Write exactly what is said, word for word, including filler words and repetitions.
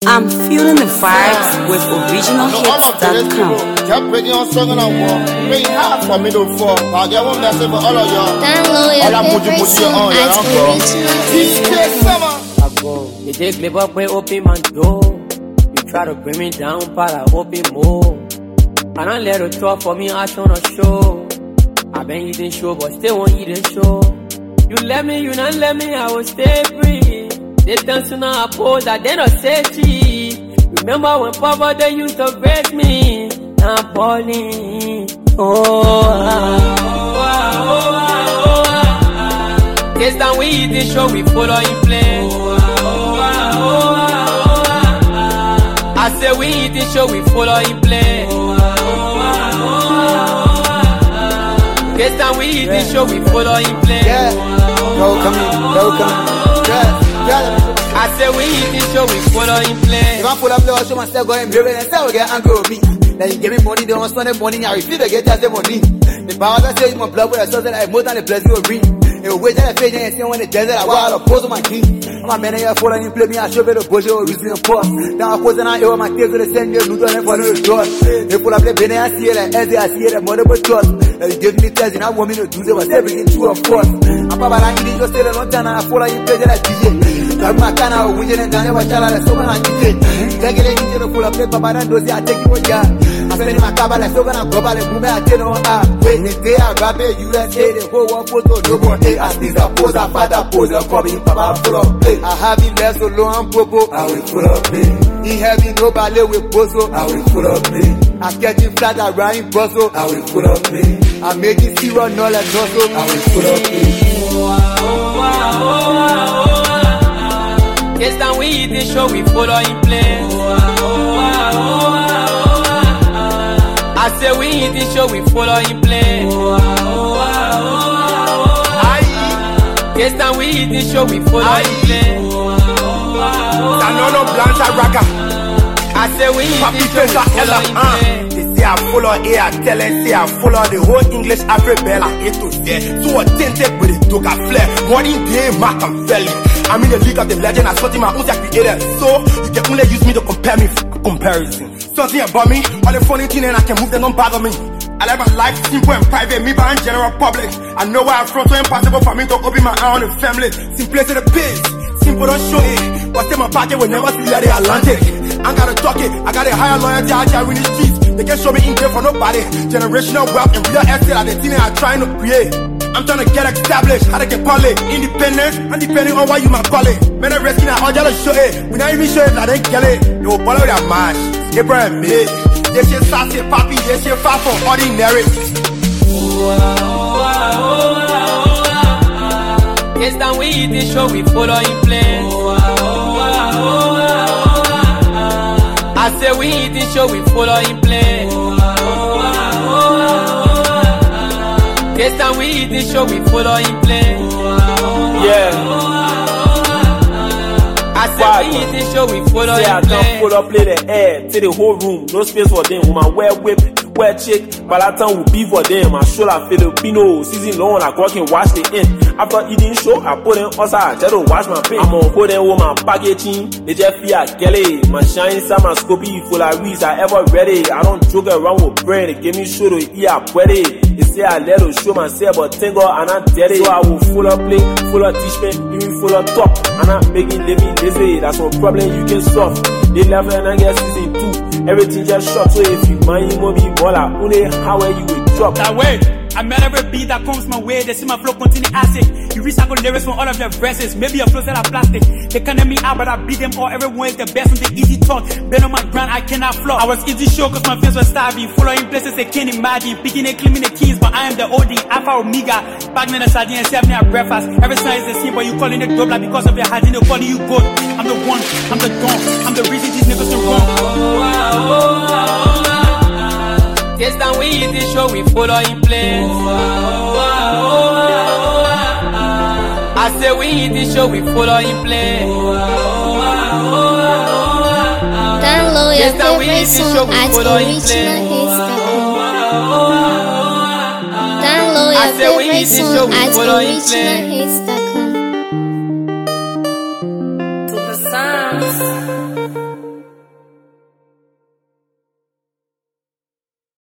I'm feeling the vibes with original hits dot com. Kept breaking on song and I walk. Playing hard for me to fall. I get one message for all of y'all. Download your favorite song at original. You take me up way open my door. You try to bring me down, but I open more. And I let it talk for me, I on a show. I been eating show, but still won't eat the show. You let me, you not let me, I will stay free. They dance to now, I pose, I did not say cheese. Remember when Papa, they used to raise me. Now I'm falling. Oh, ah, oh, ah, oh, ah, oh, ah. This time we eat this show, we follow in place. Oh, ah, oh, ah, oh, ah, oh, ah. I say we eat this show, we follow in place. Oh, ah, oh, ah, oh, ah. This time we eat this show, we follow in place. Yeah, no coming, no coming. Yeah. I say we eat this show, we follow in play. If I pull up the show myself, go and blame it and say we get angry with me. Then you give me money, they don't spend the money, I refuse to get that money. The power that says my blood with a source that I more than the blessing will bring. It will wait till I finish and see when the desert I wild oppose my king. I'm a man here for you play me, I show you the bush or reason post. Now I pose and I hear my tears with the send you to them for the door. They pull up the bin and I see it, and as I see it, I'm more trust. They give me test and I want me to do it, but everything true of course. I'm about to eat just still a long time and I follow you play that D J. I'm my kind of winning and down there, child, so when I get it, take it in to pull up the papa and dozy, I take you with ya. I'm spending my car, but I'm so gonna go by the boom, I tell you, ah, wait, they are grabbing U S A, the whole one photo, no more day, as these are pose, I father pose, I'm coming, papa, full of play. I have him there so low and popo, I will full of play. He having no ballet with Bozo, I will full of play. I catch him flat around Bozo, I will full of play. I make it zero, no like Nosso, I will full of play. This time we eat this show, we follow in place. Oh, ah, oh, ah, oh, ah, ah. I say we eat this show, we follow in place. Oh, ah, oh, ah, oh, ah. This time we eat this show, we follow in place. Oh, ah, oh, ah, Sanono Blanca Raka. I say we eat this show, we follow in place. They say I follow A, I tell them, say I follow the whole English Afro-Bella A to Z. So authentic with the Toga flair. Morning day, Mark and Felly. I'm in the league of the legend, I sorting my own creator. So, you can only use me to compare me for comparison. Something about me, all the funny thing and I can move, they don't bother me. I live my life simple and private, me by in general public. I know where I'm from, so impossible for me to open my eye on the family. Simplicity the biz, simple don't show it. But still my pocket will never see the Atlantic. I gotta talk it, I got a higher loyalty out here in the streets. They can't show me in there for nobody. Generational wealth and real estate are the thing I'm trying to create. I'm trying to get established, how to get poly. Independence, and depending on what you might call it. Man, I'm resting out all y'all show it. We not even sure if I didn't get it. They will follow that mash. Abraham made. This shit sassy, poppy, this shit far from ordinary. Oh, ah, oh, ah, oh, ah. This time we eat this show, we follow in place. Oh, ah, oh, ah, oh, ah. I say we eat this show, we follow in place. Oh, ah, oh, ah, oh, ah. This time we eat this show, we follow in place. Yeah. I said we eat this show, we follow in place. I can't follow play the air, take the whole room, no space for them. Woman wear whip, wear chick, Balatan will be for them. I show like Filipino, season long, I go can wash the end. After eating show, I put in outside, try to wash my paint. I'm on hold them with my packaging, they just fear Kelly. My shine inside my scopy full of reads, I ever ready. I don't joke around with brain, they give me show to eat, I put it. They say I let her show myself, but thank God I'm not dead. So I will full of play, full of teach me, even full of talk. I'm not making living lazy, that's one problem you can solve. They left and I get season two, everything just short. So if you mind, you won't be baller. Only how you will drop. That way, I met every beat that comes my way. They see my flow continue acid. You recycle lyrics from all of your verses. Maybe your flows that are plastic. They can't me out, but I beat them all. Everyone is the best on the easy talk. Been on my grind, I cannot flop. I was easy show cause my fans were starving. Following places they can't imagine. Picking and claiming the keys, but I am the O D, Alpha Omega. Back in the sardine and seven at breakfast. Every sign is the same, but you calling it dope like because of your hygiene. They calling you good. I'm the one, I'm the don. I'm the reason these niggas are wrong. Oh, ah, oh, ah, oh, ah. This time we eat this show, we follow in place. Oh, ah, oh, ah, oh, ah. I say we eat this show, we follow in place. Oh, ah, oh, ah, download your favorite song at original hits dot com. Download your favorite song at original hits dot com.